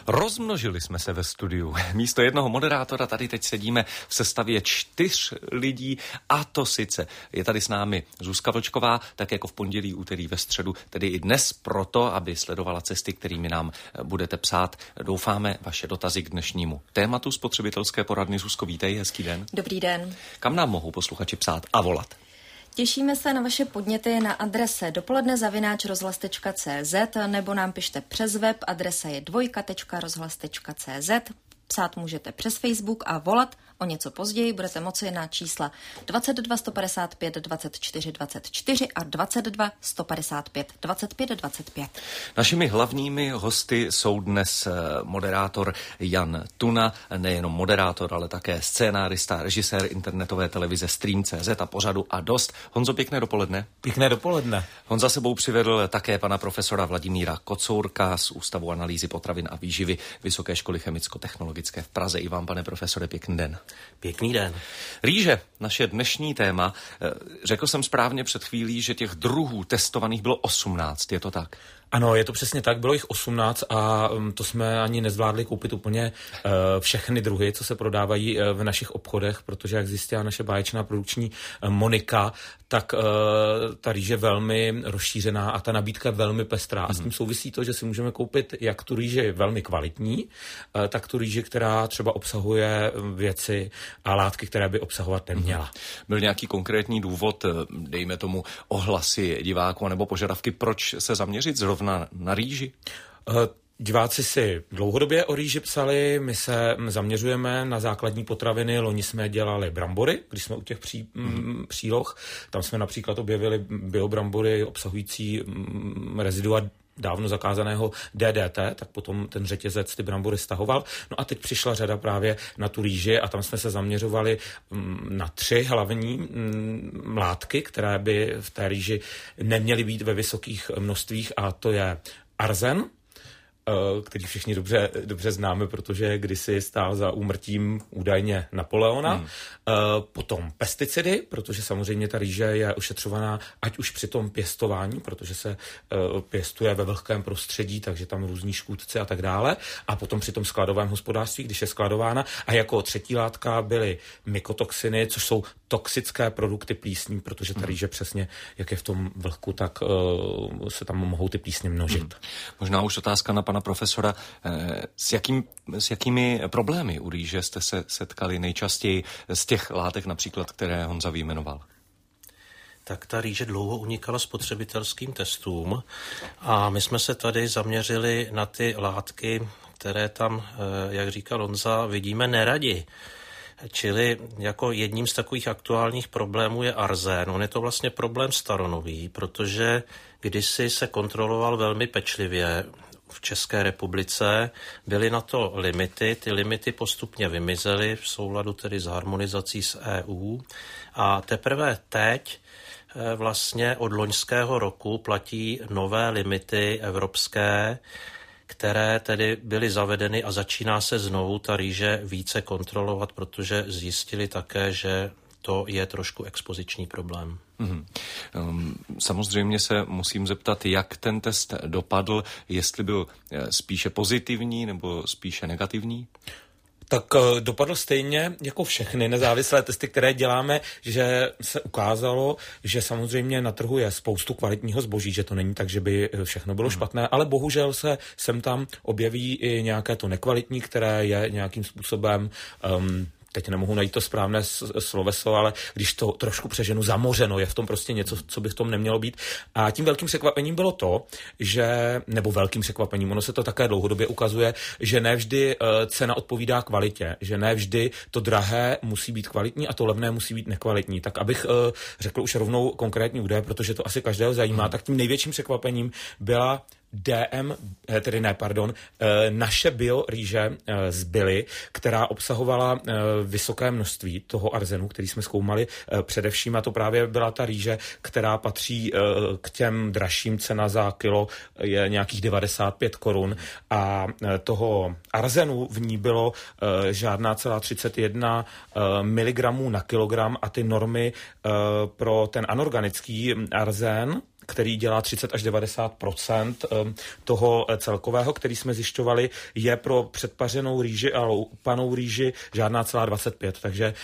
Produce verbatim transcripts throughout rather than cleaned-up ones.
Rozmnožili jsme se ve studiu. Místo jednoho moderátora tady teď sedíme v sestavě čtyř lidí, a to sice je tady s námi Zuzka Vlčková, tak jako v pondělí, úterý, ve středu, tedy i dnes proto, aby sledovala cesty, kterými nám budete psát. Doufáme vaše dotazy k dnešnímu tématu spotřebitelské poradny. Zuzko, vítej, hezký den. Dobrý den. Kam nám mohou posluchači psát a volat? Těšíme se na vaše podněty na adrese dopoledne zavináč rozhlas tečka cé zet nebo nám pište přes web, adresa je dvojka tečka rozhlas tečka cé zet. Psát můžete přes Facebook a volat o něco později budete moci na čísla dvacet dva sto padesát pět dvacet čtyři dvacet čtyři a dvacet dva sto padesát pět dvacet pět dvacet pět. Našimi hlavními hosty jsou dnes moderátor Jan Tuna, nejenom moderátor, ale také scénárista, režisér internetové televize Stream tečka cé zet a pořadu A dost. Honzo, pěkné dopoledne. Pěkné dopoledne. Honza sebou přivedl také pana profesora Vladimíra Kocourka z Ústavu analýzy potravin a výživy Vysoké školy chemicko-technologické v Praze. I vám, pane profesore, pěkný den. Pěkný den. Rýže, naše dnešní téma. Řekl jsem správně před chvílí, že těch druhů testovaných bylo osmnáct, je to tak? Ano, je to přesně tak, bylo jich osmnáct a to jsme ani nezvládli koupit úplně uh, všechny druhy, co se prodávají uh, v našich obchodech, protože jak zjistila naše báječná produkční uh, Monika, tak uh, ta rýže je velmi rozšířená a ta nabídka je velmi pestrá. Mm-hmm. A s tím souvisí to, že si můžeme koupit jak tu rýži velmi kvalitní, uh, tak tu rýži, která třeba obsahuje věci a látky, které by obsahovat neměla. Mm-hmm. Byl nějaký konkrétní důvod, dejme tomu ohlasy diváků nebo požadavky, proč se zaměřit zrovna na, na rýži? Uh, Diváci si dlouhodobě o rýži psali, my se zaměřujeme na základní potraviny, loni jsme dělali brambory, když jsme u těch pří, mm, příloh, tam jsme například objevili biobrambory obsahující mm, rezidua dávno zakázaného dé dé té, tak potom ten řetězec ty brambory stahoval. No a teď přišla řada právě na tu rýži a tam jsme se zaměřovali mm, na tři hlavní mm, látky, které by v té rýži neměly být ve vysokých množstvích, a to je arzen, který všichni dobře, dobře známe, protože kdysi stál za úmrtím údajně Napoleona. Hmm. Potom pesticidy, protože samozřejmě ta rýže je ošetřovaná ať už při tom pěstování, protože se pěstuje ve vlhkém prostředí, takže tam různí škůdci a tak dále. A potom při tom skladovém hospodářství, když je skladována. A jako třetí látka byly mykotoxiny, což jsou toxické produkty plísní, protože ta rýže přesně, jak je v tom vlhku, tak uh, se tam mohou ty plísně množit. Hmm. Možná už otázka na pana profesora. S, jakým, s jakými problémy u rýže jste se setkali nejčastěji z těch látek například, které Honza vyjmenoval? Tak ta rýže dlouho unikala spotřebitelským testům a my jsme se tady zaměřili na ty látky, které tam, jak říkal Honza, vidíme neradi. Čili jako jedním z takových aktuálních problémů je arzén. On je to vlastně problém staronový, protože kdysi se kontroloval velmi pečlivě v České republice, byly na to limity, ty limity postupně vymizely v souladu tedy s harmonizací s é ú a teprve teď vlastně od loňského roku platí nové limity evropské, které tedy byly zavedeny a začíná se znovu ta rýže více kontrolovat, protože zjistili také, že to je trošku expoziční problém. Mm-hmm. Samozřejmě se musím zeptat, jak ten test dopadl, jestli byl spíše pozitivní nebo spíše negativní? Tak dopadl stejně jako všechny nezávislé testy, které děláme, že se ukázalo, že samozřejmě na trhu je spoustu kvalitního zboží, že to není tak, že by všechno bylo hmm. špatné, ale bohužel se sem tam objeví i nějaké to nekvalitní, které je nějakým způsobem um, teď nemohu najít to správné sloveso, ale když to trošku přeženu, zamořeno, je v tom prostě něco, co by v tom nemělo být. A tím velkým překvapením bylo to, že, nebo velkým překvapením, ono se to také dlouhodobě ukazuje, že ne vždy uh, cena odpovídá kvalitě, že ne vždy to drahé musí být kvalitní a to levné musí být nekvalitní. Tak abych uh, řekl už rovnou konkrétní údaje, protože to asi každého zajímá, hmm. tak tím největším překvapením byla dé em, tedy ne, pardon, naše bio rýže z Billy, která obsahovala vysoké množství toho arzenu, který jsme zkoumali především, a to právě byla ta rýže, která patří k těm dražším, cena za kilo je nějakých devadesát pět korun a toho arzenu v ní bylo žádná celá třicet jedna miligramů na kilogram a ty normy pro ten anorganický arzen, který dělá třicet až devadesát procent toho celkového, který jsme zjišťovali, je pro předpařenou rýži a loupanou rýži žádná celá dvacet pět, takže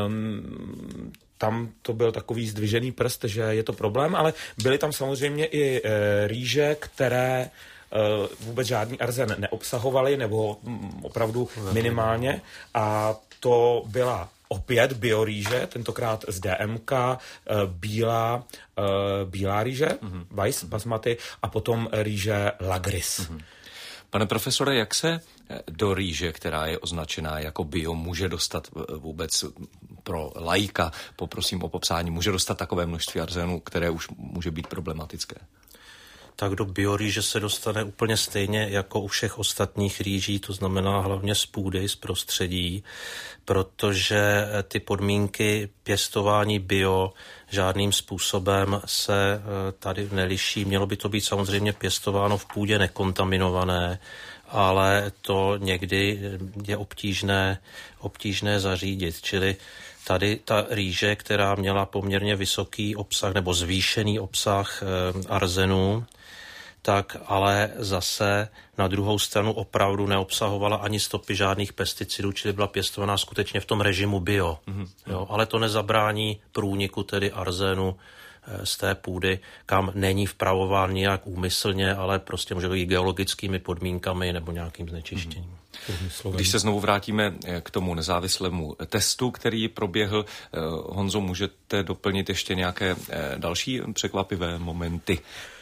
um, tam to byl takový zdvižený prst, že je to problém, ale byly tam samozřejmě i e, rýže, které e, vůbec žádný arzen neobsahovaly, nebo m, opravdu minimálně, a to byla opět biorýže, tentokrát z D M K, bílá, bílá rýže, mm-hmm. Weiss basmati, a potom rýže Lagris. Mm-hmm. Pane profesore, jak se do rýže, která je označená jako bio, může dostat vůbec pro laika, poprosím o popsání, může dostat takové množství arzénu, které už může být problematické? Tak do biorýže se dostane úplně stejně jako u všech ostatních rýží, to znamená hlavně z půdy, z prostředí, protože ty podmínky pěstování bio žádným způsobem se tady neliší. Mělo by to být samozřejmě pěstováno v půdě nekontaminované, ale to někdy je obtížné, obtížné zařídit, čili tady ta rýže, která měla poměrně vysoký obsah nebo zvýšený obsah arzenu, tak ale zase na druhou stranu opravdu neobsahovala ani stopy žádných pesticidů, čili byla pěstovaná skutečně v tom režimu bio. Mm-hmm. Jo, ale to nezabrání průniku tedy arzénu z té půdy, kam není vpravován nějak úmyslně, ale prostě může být geologickými podmínkami nebo nějakým znečištěním. Mm-hmm. Když se znovu vrátíme k tomu nezávislému testu, který proběhl, Honzo, můžete doplnit ještě nějaké další překvapivé momenty?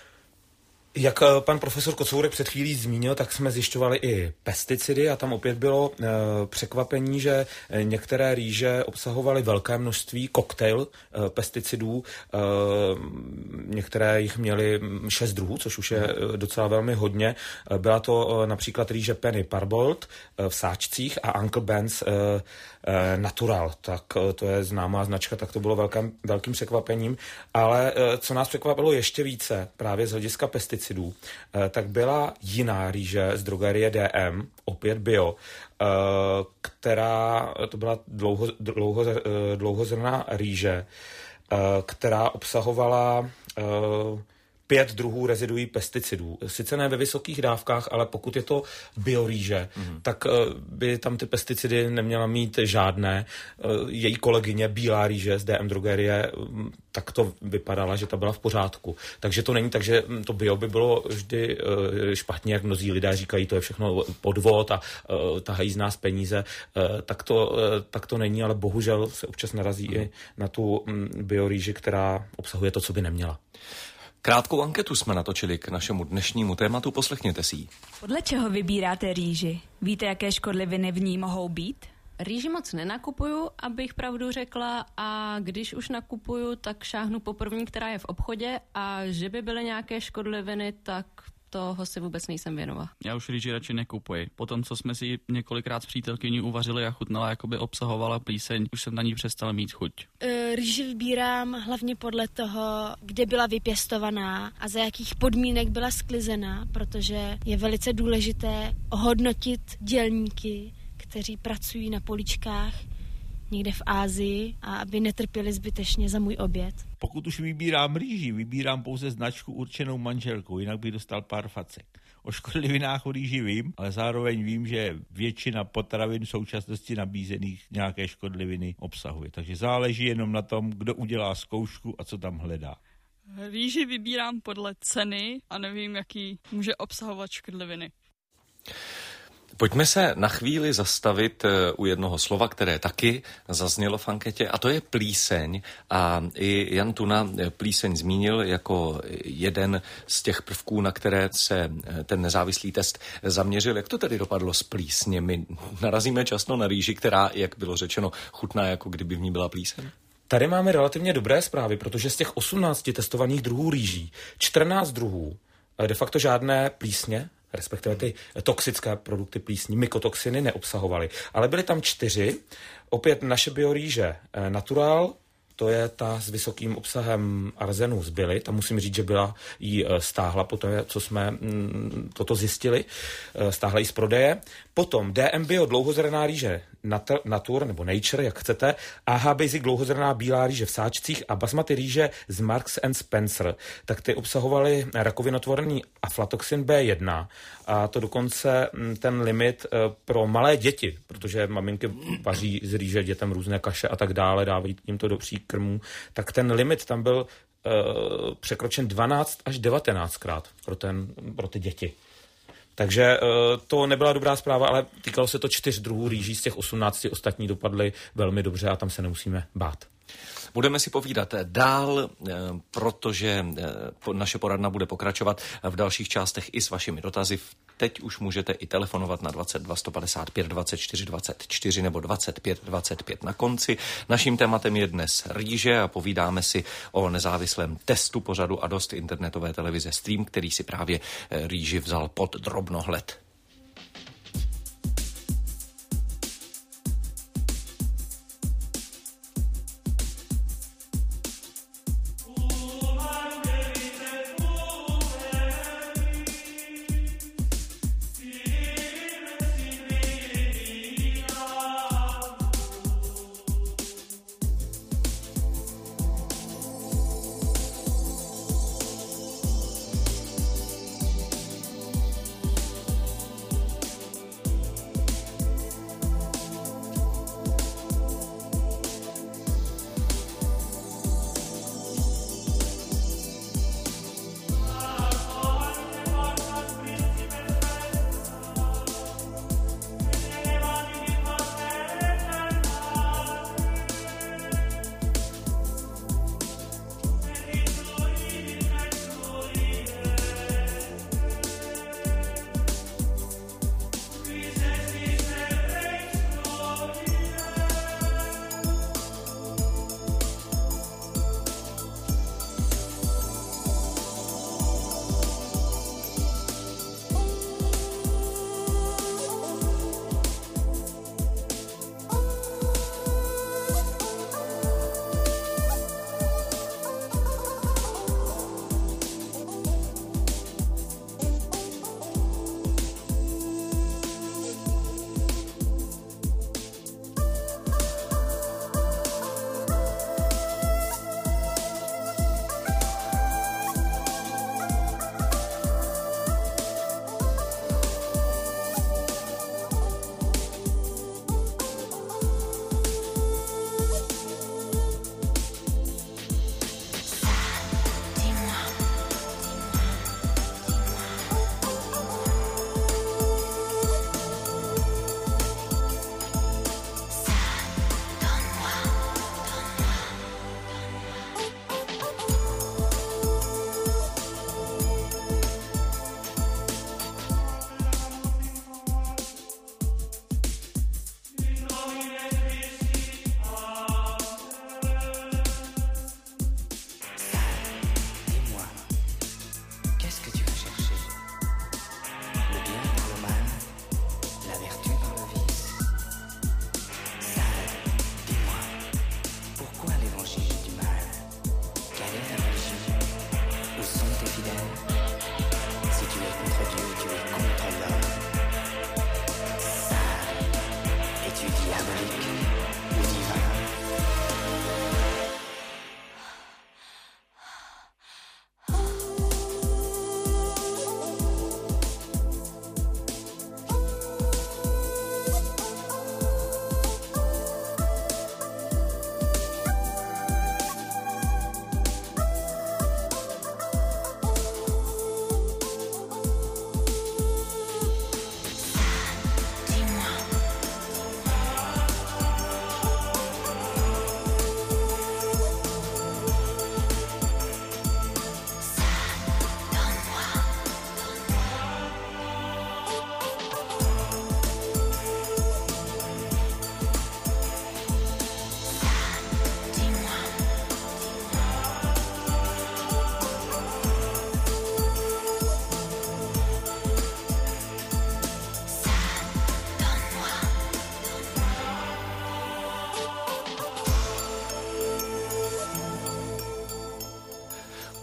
Jak pan profesor Kocourek před chvílí zmínil, tak jsme zjišťovali i pesticidy a tam opět bylo e, překvapení, že některé rýže obsahovaly velké množství koktejl e, pesticidů. E, některé jich měly šest druhů, což už je docela velmi hodně. E, byla to e, například rýže Penny Parboiled e, v sáčcích a Uncle Ben's e, e, Natural. Tak e, to je známá značka, tak to bylo velkým, velkým překvapením. Ale e, co nás překvapilo ještě více právě z hlediska pesticidů, tak byla jiná rýže z drogerie D M, opět bio, která, to byla dlouho, dlouho, dlouhozrnná rýže, která obsahovala pět druhů reziduí pesticidů. Sice ne ve vysokých dávkách, ale pokud je to biorýže, mm. tak by tam ty pesticidy neměla mít žádné. Její kolegyně bílá rýže z D M drogerie, tak to vypadala, že ta byla v pořádku. Takže to není tak, že to bio by bylo vždy špatně, jak mnozí lidé říkají, to je všechno podvod a tahají z nás peníze. Tak to, tak to není, ale bohužel se občas narazí mm. i na tu biorýži, která obsahuje to, co by neměla. Krátkou anketu jsme natočili k našemu dnešnímu tématu, poslechněte si ji. Podle čeho vybíráte rýži? Víte, jaké škodliviny v ní mohou být? Rýži moc nenakupuju, abych pravdu řekla, a když už nakupuju, tak šáhnu po první, která je v obchodě, a že by byly nějaké škodliviny, tak toho si vůbec nejsem věnova. Já už rýži radši nekupuji. Potom, co jsme si několikrát s přítelkyní uvařili a chutnala, jako by obsahovala plíseň, už jsem na ní přestal mít chuť. Rýži vybírám hlavně podle toho, kde byla vypěstovaná a za jakých podmínek byla sklizená, protože je velice důležité ohodnotit dělníky, kteří pracují na poličkách někde v Asii, a aby netrpěli zbytečně za můj oběd. Pokud už vybírám rýži, vybírám pouze značku určenou manželkou, jinak bych dostal pár facek. O škodlivinách o rýži vím, ale zároveň vím, že většina potravin v současnosti nabízených nějaké škodliviny obsahuje. Takže záleží jenom na tom, kdo udělá zkoušku a co tam hledá. Rýži vybírám podle ceny a nevím, jaký může obsahovat škodliviny. Pojďme se na chvíli zastavit u jednoho slova, které taky zaznělo v anketě, a to je plíseň. A i Jan Tuna plíseň zmínil jako jeden z těch prvků, na které se ten nezávislý test zaměřil. Jak to tedy dopadlo s plísněmi? Narazíme často na rýži, která, jak bylo řečeno, chutná, jako kdyby v ní byla plíseň? Tady máme relativně dobré zprávy, protože z těch osmnácti testovaných druhů rýží, čtrnáct druhů de facto žádné plísně, respektive ty toxické produkty plísní, mykotoxiny neobsahovaly. Ale byly tam čtyři, opět naše biorýže Natural, to je ta s vysokým obsahem arzenu z Billy, tam musím říct, že byla jí stáhla po té, co jsme toto zjistili, stáhla jí z prodeje. Potom D M Bio dlouhozrnná rýže Natur nebo Nature, jak chcete, A H Basic dlouhozrnná bílá rýže v sáčcích a basmati rýže z Marks and Spencer, tak ty obsahovaly rakovinotvorný aflatoxin B jedna a to dokonce ten limit pro malé děti, protože maminky vaří z rýže dětem různé kaše a tak dále, dávají jim to do příkrmů, tak ten limit tam byl uh, překročen dvanáct až devatenáctkrát pro, ten, pro ty děti. Takže uh, to nebyla dobrá zpráva, ale týkalo se to čtyř druhů rýží, z těch osmnácti ostatní dopadly velmi dobře a tam se nemusíme bát. Budeme si povídat dál, protože naše poradna bude pokračovat v dalších částech i s vašimi dotazy. Teď už můžete i telefonovat na dvacet dva sto padesát pět dvacet čtyři dvacet čtyři nebo dvacet pět dvacet pět na konci. Naším tématem je dnes rýže a povídáme si o nezávislém testu pořadu a dost internetové televize Stream, který si právě rýži vzal pod drobnohled.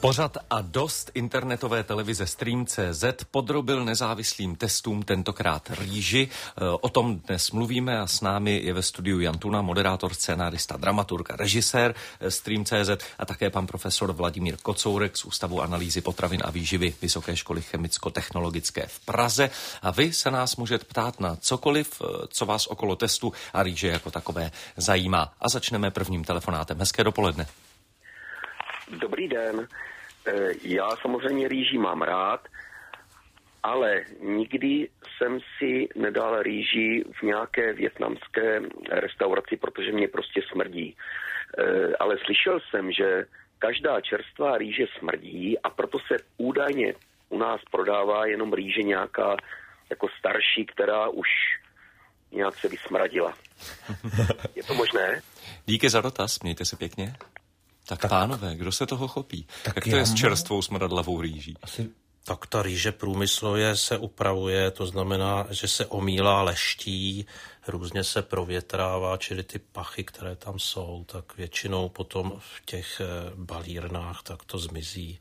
Pořad a dost internetové televize Stream tečka cé zet podrobil nezávislým testům tentokrát rýži. O tom dnes mluvíme a s námi je ve studiu Jan Tuna, moderátor, scénárista, dramaturg a režisér Stream tečka cé zet a také pan profesor Vladimír Kocourek z Ústavu analýzy potravin a výživy Vysoké školy chemicko-technologické v Praze. A vy se nás můžete ptát na cokoliv, co vás okolo testu a rýže jako takové zajímá. A začneme prvním telefonátem. Hezké dopoledne. Dobrý den. Já samozřejmě rýži mám rád, ale nikdy jsem si nedal rýži v nějaké vietnamské restauraci, protože mě prostě smrdí. Ale slyšel jsem, že každá čerstvá rýže smrdí a proto se údajně u nás prodává jenom rýže nějaká jako starší, která už nějak se vysmradila. Je to možné? Díky za dotaz, mějte se pěkně. Tak, tak pánové, kdo se toho chopí? Tak jak to je s čerstvou smradlavou rýží? Asi... Tak ta rýže průmyslově se upravuje, to znamená, že se omílá leští, různě se provětrává, čili ty pachy, které tam jsou, tak většinou potom v těch balírnách tak to zmizí.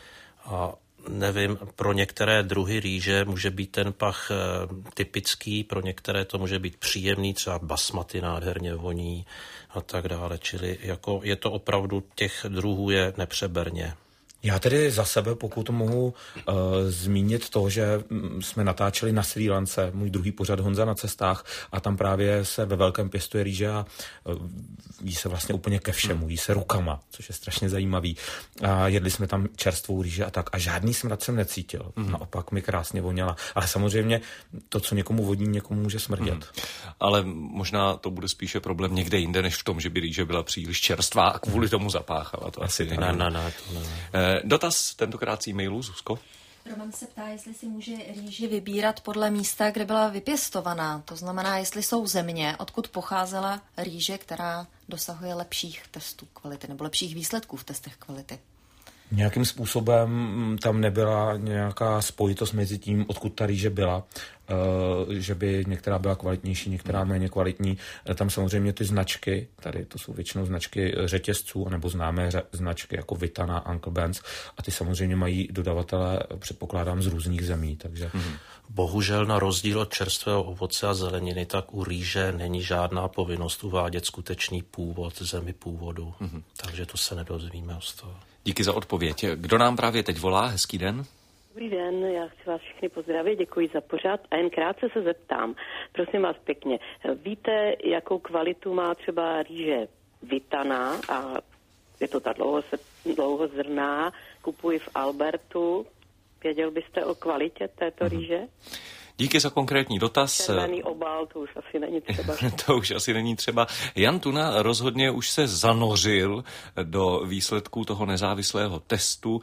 A nevím, pro některé druhy rýže může být ten pach typický, pro některé to může být příjemný, třeba basmati nádherně voní a tak dále, čili jako je to opravdu, těch druhů je nepřeberně. Já tedy za sebe, pokud mohu uh, zmínit to, že jsme natáčeli na Srí Lance, můj druhý pořad Honza na cestách, a tam právě se ve velkém pěstuje rýže a uh, jí se vlastně úplně ke všemu, jí se rukama, což je strašně zajímavý. A jedli jsme tam čerstvou rýži a tak a žádný smrad jsem necítil. Mm. Naopak mi krásně voněla. Ale samozřejmě to, co někomu vodní, někomu může smrdět. Mm. Ale možná to bude spíše problém někde jinde, než v tom, že by rýže byla příliš čerstvá a kvůli tomu zapáchala. To asi není. Ne, ne, ne, to ne. Dotaz tentokrát z e-mailu, Zuzko. Roman se ptá, jestli si může rýži vybírat podle místa, kde byla vypěstovaná. To znamená, jestli jsou země, odkud pocházela rýže, která dosahuje lepších testů kvality nebo lepších výsledků v testech kvality. Nějakým způsobem tam nebyla nějaká spojitost mezi tím, odkud ta rýže byla, že by některá byla kvalitnější, některá méně kvalitní. Tam samozřejmě ty značky, tady to jsou většinou značky řetězců, nebo známé značky jako Vitana, Uncle Ben's, a ty samozřejmě mají dodavatele, předpokládám, z různých zemí. Takže... Mm-hmm. Bohužel na rozdíl od čerstvého ovoce a zeleniny, tak u rýže není žádná povinnost uvádět skutečný původ, zemi původu. Mm-hmm. Takže to se nedozvíme z toho. Díky za odpověď. Kdo nám právě teď volá? Hezký den. Dobrý den, já chci vás všechny pozdravit, děkuji za pořad a jen krátce se zeptám. Prosím vás pěkně, víte, jakou kvalitu má třeba rýže Vitana a je to ta dlouho, dlouhozrná, kupuji v Albertu. Věděl byste o kvalitě této rýže? Díky za konkrétní dotaz. Červený obal, to už asi není třeba. To už asi není třeba. Jan Tuna rozhodně už se zanořil do výsledků toho nezávislého testu,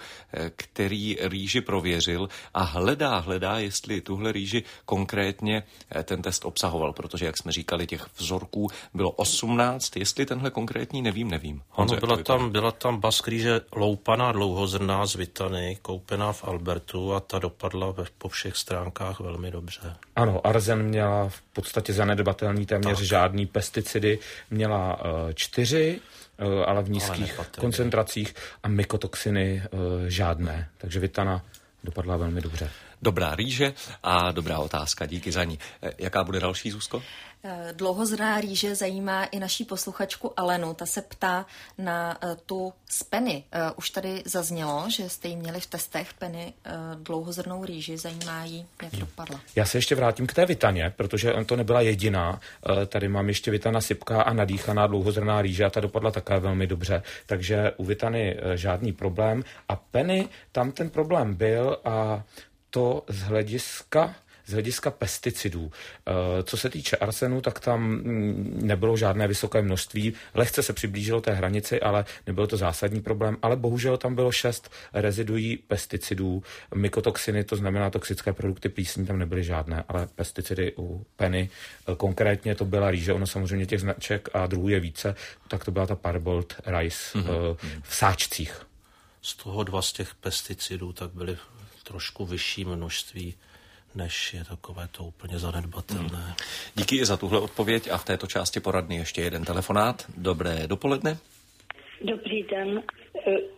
který rýži prověřil a hledá, hledá, jestli tuhle rýži konkrétně ten test obsahoval, protože, jak jsme říkali, těch vzorků bylo osmnáct, jestli tenhle konkrétní nevím, nevím. Ano, byla tam, byla tam bask rýže loupaná dlouhozrná z Vitany, koupená v Albertu a ta dopadla po všech stránkách velmi dobře. Dobře. Ano, arzen měla v podstatě zanedbatelný, téměř tak. Žádný pesticidy, měla uh, čtyři, uh, ale v nízkých ale koncentracích a mykotoxiny uh, žádné, takže Vitana dopadla velmi dobře. Dobrá rýže a dobrá otázka, díky za ní. Jaká bude další, Zuzko? Dlouhozrná rýže zajímá i naší posluchačku Alenu. Ta se ptá na tu z Penny. Už tady zaznělo, že jste jí měli v testech Penny dlouhozrnou rýži. Zajímá jí, jak dopadla. Já se ještě vrátím k té Vitaně, protože to nebyla jediná. Tady mám ještě Vitana sypká a nadýchaná dlouhozrná rýže a ta dopadla také velmi dobře. Takže u Vitany žádný problém. A Penny, tam ten problém byl a to z hlediska, z hlediska pesticidů. Co se týče arsenu, tak tam nebylo žádné vysoké množství. Lehce se přiblížilo té hranici, ale nebyl to zásadní problém. Ale bohužel tam bylo šest reziduí pesticidů. Mykotoxiny, to znamená toxické produkty plísní, tam nebyly žádné, ale pesticidy u Penny. Konkrétně to byla rýže, ono samozřejmě těch značek a druhů je více, tak to byla ta Parboiled rice mm-hmm. v sáčcích. Z toho dva z těch pesticidů tak byly trošku vyšší množství, než je takové to úplně zanedbatelné. Hmm. Díky i za tuhle odpověď a v této části poradny ještě jeden telefonát. Dobré dopoledne. Dobrý den.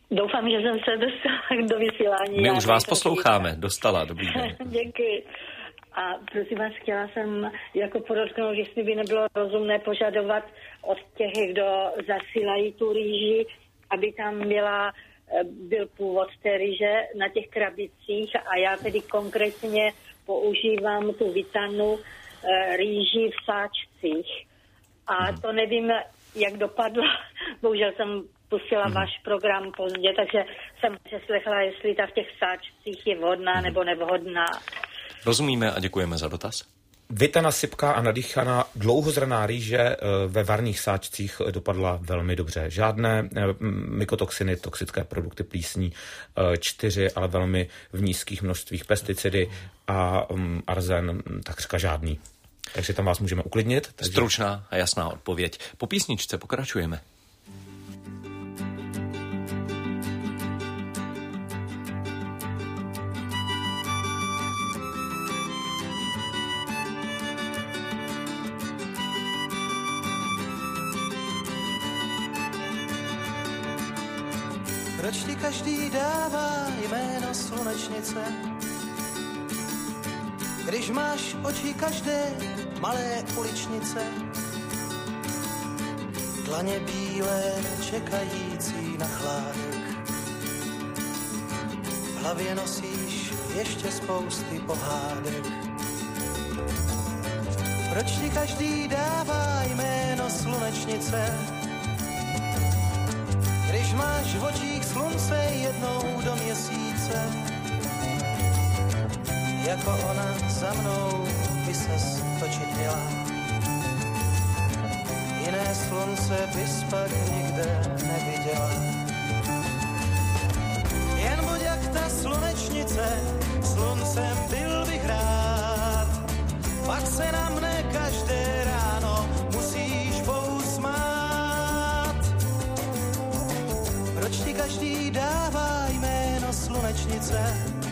Doufám, že jsem se dostala do vysílání. My Já už vás posloucháme. Dostala, dobrý den. Děkuji. A prosím vás, chtěla jsem jako podotknout, že jestli by nebylo rozumné požadovat od těch, kdo zasílají tu rýži, aby tam byla, byl původ té rýže na těch krabicích, a já tedy konkrétně používám tu vitanu rýži v sáčcích. A to nevím, jak dopadlo. Bohužel jsem pustila hmm. váš program pozdě, takže jsem přeslechla, jestli ta v těch sáčcích je vhodná hmm. nebo nevhodná. Rozumíme a děkujeme za dotaz. Vitana sypká a nadýchaná dlouhozrnná rýže ve varných sáčcích dopadla velmi dobře. Žádné mykotoxiny, toxické produkty plísní, čtyři, ale velmi v nízkých množstvích pesticidy a arzen takřka žádný. Takže tam vás můžeme uklidnit. Takže... Stručná a jasná odpověď. Po písničce pokračujeme. Proč ti každý dává jméno slunečnice? Když máš oči každé malé uličnice, dlaně bílé čekající na chládek, v hlavě nosíš ještě spousty pohádek. Proč ti každý dává jméno slunečnice? Když máš v očích slunce jednou do měsíce, jako ona za mnou by ses točit měla. Jiné slunce bys pak nikde neviděla. Jen buď jak ta slunečnice, sluncem byl bych rád. Pak se na mne každé ráno musíš pousmát. Proč ti každý dává jméno slunečnice?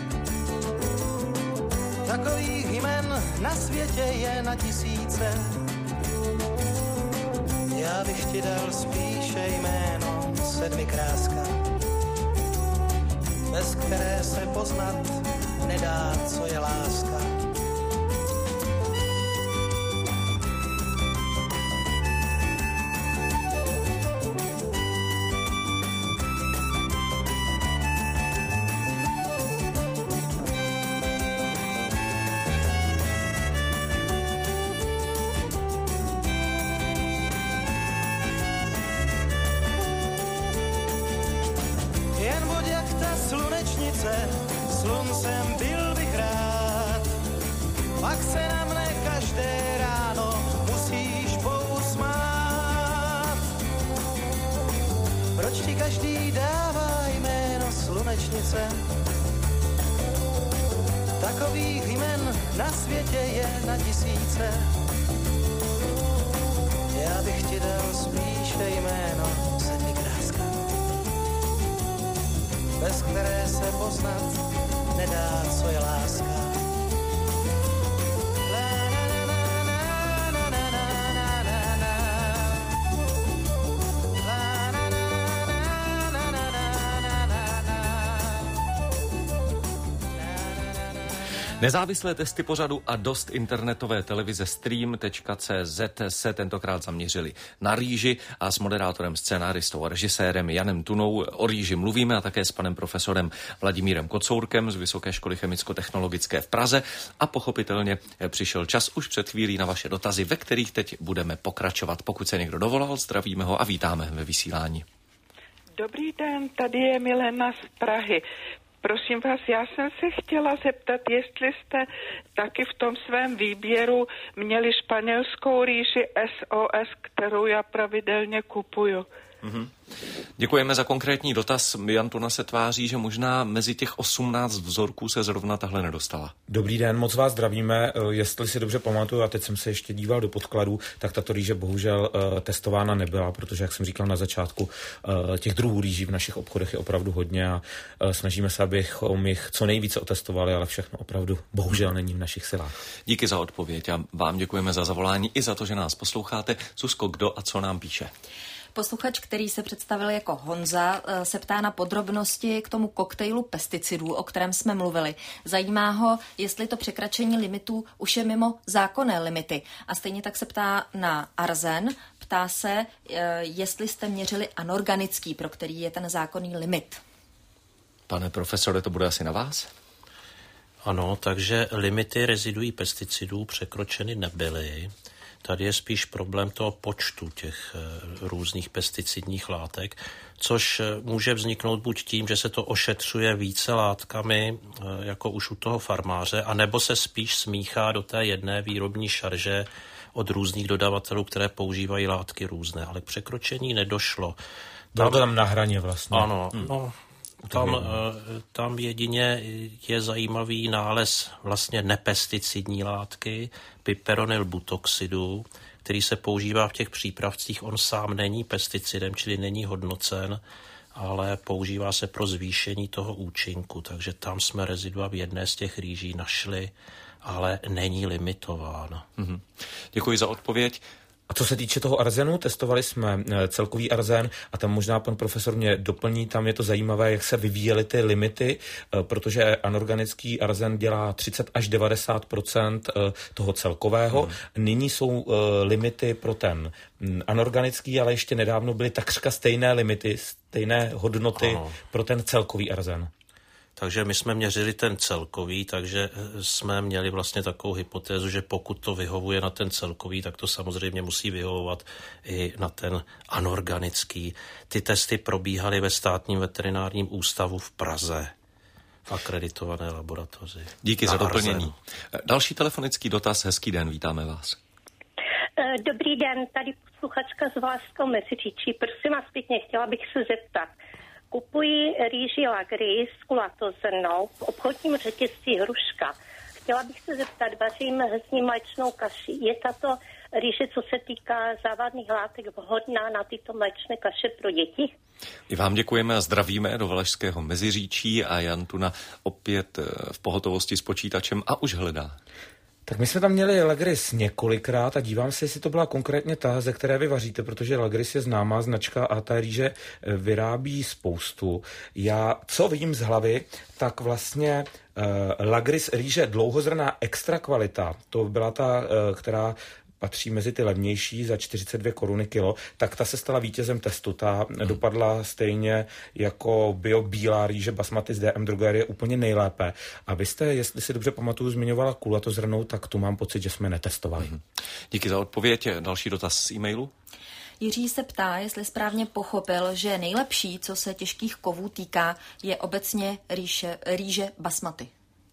Takových jmen na světě je na tisíce. Já bych ti dal spíše jméno sedmikráska, bez které se poznat nedá, co je láska. Sluncem byl bych rád, pak se na mne každé ráno musíš pousmát. Proč ti každý dává jméno slunečnice? Takových jmen na světě je na tisíce. Já bych ti dal spíše jméno sedmikráska, bez které se poznat nedá, co je láska. Nezávislé testy pořadu a dost internetové televize stream tečka cé zet se tentokrát zaměřili na rýži a s moderátorem, scénáristou a režisérem Janem Tunou o rýži mluvíme a také s panem profesorem Vladimírem Kocourkem z Vysoké školy chemicko-technologické v Praze a pochopitelně přišel čas už před chvílí na vaše dotazy, ve kterých teď budeme pokračovat. Pokud se někdo dovolal, zdravíme ho a vítáme ve vysílání. Dobrý den, tady je Milena z Prahy. Prosím vás, já jsem se chtěla zeptat, jestli jste taky v tom svém výběru měli španělskou rýži es o es, kterou já pravidelně kupuju. Mm-hmm. Děkujeme za konkrétní dotaz. Jan Tuna se tváří, že možná mezi těch osmnáct vzorků se zrovna tahle nedostala. Dobrý den, moc vás zdravíme. Jestli si dobře pamatuju, a teď jsem se ještě díval do podkladů, tak tato rýže bohužel uh, testována nebyla, protože, jak jsem říkal na začátku, uh, těch druhů rýží v našich obchodech je opravdu hodně a uh, snažíme se, abychom jich co nejvíce otestovali, ale všechno opravdu bohužel není v našich silách. Díky za odpověď a vám děkujeme za zavolání i za to, že nás posloucháte. Zuzko, kdo a co nám píše? Posluchač, který se představil jako Honza, se ptá na podrobnosti k tomu koktejlu pesticidů, o kterém jsme mluvili. Zajímá ho, jestli to překračení limitů už je mimo zákonné limity. A stejně tak se ptá na arzen. Ptá se, jestli jste měřili anorganický, pro který je ten zákonný limit. Pane profesore, to bude asi na vás? Ano, takže limity reziduí pesticidů překročeny nebyly. Tady je spíš problém toho počtu těch různých pesticidních látek, což může vzniknout buď tím, že se to ošetřuje více látkami, jako už u toho farmáře, anebo se spíš smíchá do té jedné výrobní šarže od různých dodavatelů, které používají látky různé, ale k překročení nedošlo. Bylo to tam na hraně vlastně. Ano, hmm. no, tam, tam jedině je zajímavý nález vlastně nepesticidní látky, piperonylbutoxidu, který se používá v těch přípravcích. On sám není pesticidem, čili není hodnocen, ale používá se pro zvýšení toho účinku. Takže tam jsme rezidua v jedné z těch rýží našli, ale není limitován. Mm-hmm. Děkuji za odpověď. A co se týče toho arzenu, testovali jsme celkový arzen a tam možná pan profesor mě doplní, tam je to zajímavé, jak se vyvíjely ty limity, protože anorganický arzen dělá třicet až devadesát procent toho celkového. Hmm. Nyní jsou limity pro ten anorganický, ale ještě nedávno byly takřka stejné limity, stejné hodnoty ano. pro ten celkový arzen. Takže my jsme měřili ten celkový, takže jsme měli vlastně takovou hypotézu, že pokud to vyhovuje na ten celkový, tak to samozřejmě musí vyhovovat i na ten anorganický. Ty testy probíhaly ve Státním veterinárním ústavu v Praze, v akreditované laboratoři. Díky za doplnění. Další telefonický dotaz, hezký den, vítáme vás. Dobrý den, tady posluchačka z Valašského Meziříčí. Prosím vás pěkně, chtěla bych se zeptat. Kupuji rýži Lagris kulatozrnou v obchodním řetězci Hruška. Chtěla bych se zeptat, vařím s ní mléčnou kaši. Je tato rýže, co se týká závadných látek, vhodná na tyto mléčné kaše pro děti? I vám děkujeme a zdravíme do Valašského Meziříčí a Jan Tuna opět v pohotovosti s počítačem a už hledá. Tak my jsme tam měli Lagris několikrát a dívám se, jestli to byla konkrétně ta, ze které vy vaříte, protože Lagris je známá značka a ta rýže vyrábí spoustu. Já, co vidím z hlavy, tak vlastně uh, Lagris rýže dlouhozrná extra kvalita, to byla ta, uh, která patří mezi ty levnější za čtyřicet dvě koruny kilo, tak ta se stala vítězem testu. Ta hmm. dopadla stejně jako bio bílá rýže basmati z D M drogerie úplně nejlépe. A vy jste, jestli si dobře pamatuju, zmiňovala kulatozrnou, tak tu mám pocit, že jsme netestovali. Hmm. Díky za odpověď. Další dotaz z e-mailu. Jiří se ptá, jestli správně pochopil, že nejlepší, co se těžkých kovů týká, je obecně rýže, rýže basmati.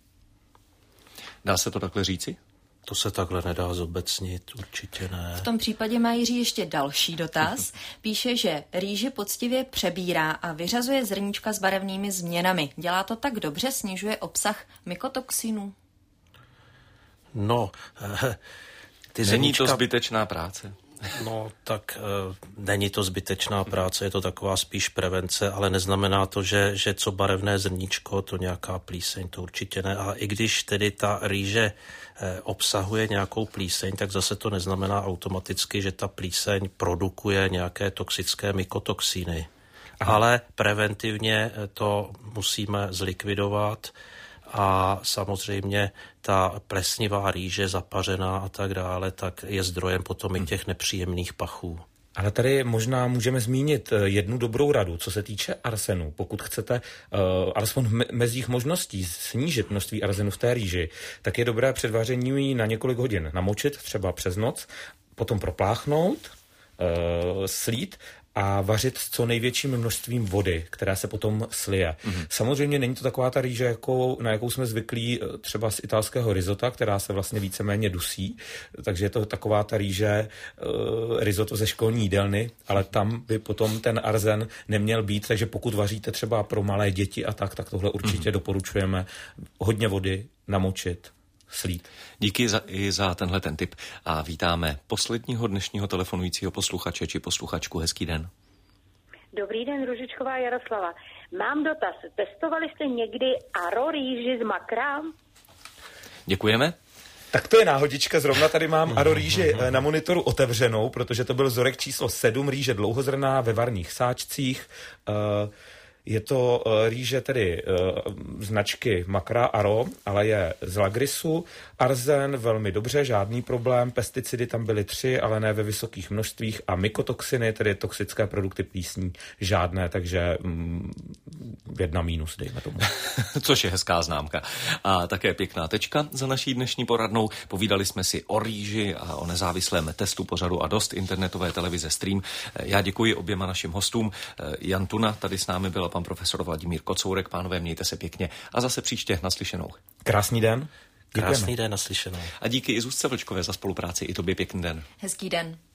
Dá se to takhle říci? To se takhle nedá zobecnit, určitě ne. V tom případě má Jiří ještě další dotaz. Píše, že rýži poctivě přebírá a vyřazuje zrníčka s barevnými změnami. Dělá to tak dobře, snižuje obsah mykotoxinů? No, ty Není zrníčka... to zbytečná práce. No, tak e, není to zbytečná práce, je to taková spíš prevence, ale neznamená to, že, že co barevné zrníčko, to nějaká plíseň, to určitě ne. A i když tedy ta rýže e, obsahuje nějakou plíseň, tak zase to neznamená automaticky, že ta plíseň produkuje nějaké toxické mykotoxiny. Aha. Ale preventivně to musíme zlikvidovat. A samozřejmě ta plesnivá rýže, zapařená a tak dále, tak je zdrojem potom i těch nepříjemných pachů. Ale tady možná můžeme zmínit jednu dobrou radu, co se týče arsenu. Pokud chcete uh, alespoň v mezích možností snížit množství arsenu v té rýži, tak je dobré před vařením ji na několik hodin namočit, třeba přes noc, potom propláchnout, uh, slít a vařit s co největším množstvím vody, která se potom slije. Mm-hmm. Samozřejmě není to taková ta rýže, jako, na jakou jsme zvyklí třeba z italského risota, která se vlastně víceméně dusí, takže je to taková ta rýže uh, risotto ze školní jídelny, ale tam by potom ten arzen neměl být, takže pokud vaříte třeba pro malé děti a tak, tak tohle určitě mm-hmm. doporučujeme. Hodně vody namočit, slít. Díky za, i za tenhle ten tip a vítáme posledního dnešního telefonujícího posluchače či posluchačku. Hezký den. Dobrý den, Ružičková Jaroslava. Mám dotaz. Testovali jste někdy aro rýži z makra? Děkujeme. Tak to je náhodička, zrovna tady mám Aro rýži na monitoru otevřenou, protože to byl vzorek číslo sedm, rýže dlouhozrnná ve varních sáčcích. Je to rýže tedy značky Makra Aro, ale je z Lagrisu. Arzen velmi dobře, žádný problém. Pesticidy tam byly tři, ale ne ve vysokých množstvích. A mykotoxiny, tedy toxické produkty plísní, žádné, takže mm, jedna mínus, dejme tomu. Což je hezká známka. A také pěkná tečka za naší dnešní poradnou. Povídali jsme si o rýži a o nezávislém testu pořadu A dost internetové televize Stream. Já děkuji oběma našim hostům. Jan Tuna tady s námi byl, pan profesor Vladimír Kocourek. Pánové, mějte se pěkně a zase příště naslyšenou. Krásný den. Krásný den, naslyšenou. A díky i Zuzce Vlčkové za spolupráci. I tobě pěkný den. Hezký den.